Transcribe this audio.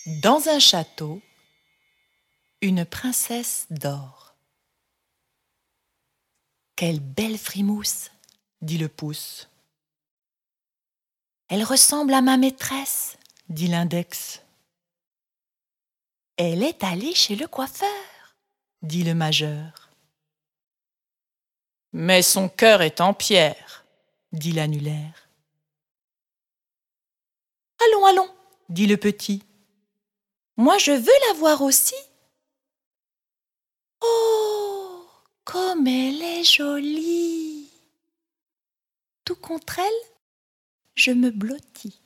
Dans un château, une princesse dort. « Quelle belle frimousse !» dit le pouce. « Elle ressemble à ma maîtresse !» dit l'index. « Elle est allée chez le coiffeur !» dit le majeur. « Mais son cœur est en pierre !» dit l'annulaire. « Allons, allons !» dit le petit. « Moi, je veux la voir aussi. » Oh, comme elle est jolie! Tout contre elle, je me blottis.